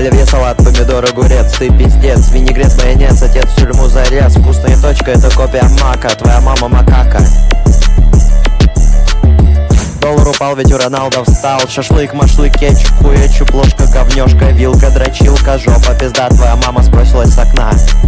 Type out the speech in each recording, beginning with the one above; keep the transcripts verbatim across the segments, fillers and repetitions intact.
Оливье, салат, помидор, огурец. Ты пиздец, винегрет, майонез. Отец в тюрьму зарез. Вкусная точка, это копия мака. Твоя мама макака. Доллар упал, ведь у Роналдо встал. Шашлык, машлык, кетчуп, хуечуп, ложка, говнёшка, вилка, дрочилка, жопа, пизда. Твоя мама сбросилась с окна.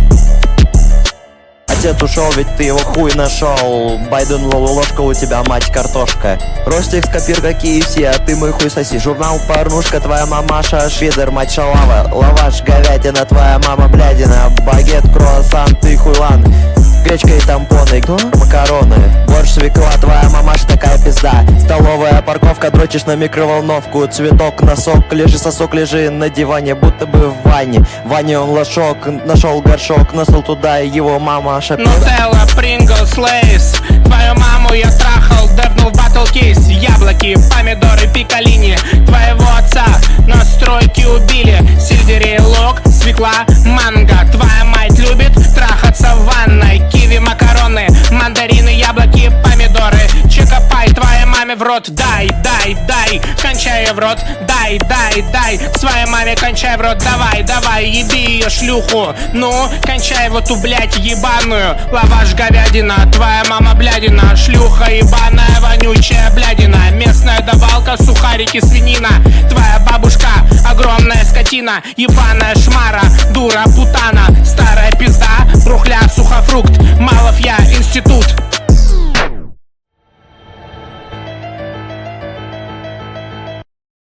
Отец ушел, ведь ты его хуй нашел. Байден, ложка, у тебя мать картошка. Ростик, копирка, кей эф си, а ты мой хуй соси. Журнал порнушка, твоя мамаша швидер, мать шалава. Лаваш, говядина, твоя мама блядина. Багет, круассан, ты хуйлан. Гречка и тампоны, макароны. Борщ, свекла, твоя мамаша такая пизда. Столовая парковка, дрочишь на микроволновку. Цветок, носок, лежи сосок, лежи на диване, будто бы в ванне. В ванне он лошок, нашел горшок, носил туда его мама шапира. Нутелла, Принглс, Лейс. Твою маму я трахал, дэпнул батл кейс. Яблоки, помидоры, пикалини. Твоего отца на стройке убили. Сельдерей, лук, свекла, манго. Твоя мать любит трахаться в ванной. Киви, макароны, мандарины, яблоки, помидоры. Чикопай, твоей маме в рот. Дай, дай, дай, кончай ее в рот. Дай, дай, дай, своей маме кончай в рот. Давай, давай, еби ее шлюху. Ну, кончай вот ту, блядь, ебаную. Лаваш, говядина, твоя мама блядина. Шлюха ебаная, вонючая блядина. Местная давалка, сухарики, свинина. Твоя бабушка, огромная скотина. Ебаная шмара, дура, путана. Старая пизда, брухля, сухофрукт. Малов я, институт.